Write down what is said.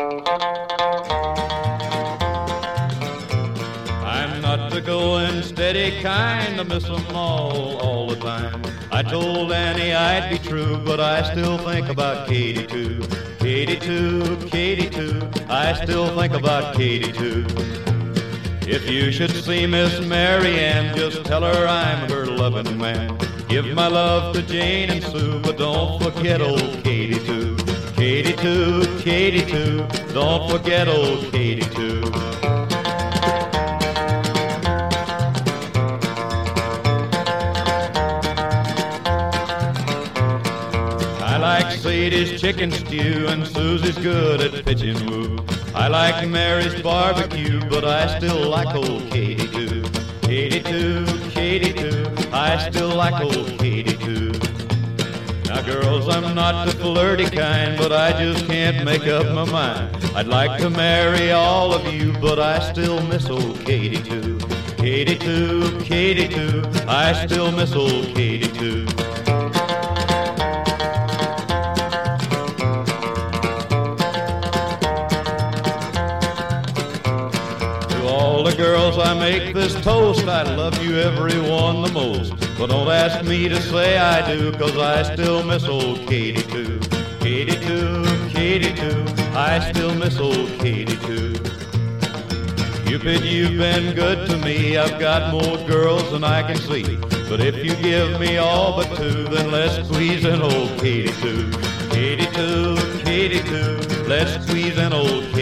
I'm not the going steady kind to miss 'em all the time. I told Annie I'd be true, but I still think about Katie too. Katie too, Katie too, I still think about Katie too. If you should see Miss Mary Ann, just tell her I'm her loving man. Give my love to Jane and Sue, but don't forget old Katie too. Katie too, Katie too, don't forget old Katie too. I like Sadie's chicken stew and Susie's good at pitching woo. I like Mary's barbecue, but I still like old Katie too. Katie too, Katie too, I still like old Katie too. Now girls, I'm not the flirty kind, but I just can't make up my mind. I'd like to marry all of you, but I still miss old Katie too. Katie too, Katie too, I still miss old Katie too. All the girls, I make this toast, I love you every one the most. But don't ask me to say I do, 'cause I still miss old Katie too. Katie too, Katie too, I still miss old Katie too. Cupid, you've been good to me, I've got more girls than I can see. But if you give me all but two, then let's squeeze in old Katie too. Katie too, Katie too, let's squeeze in old Katie too.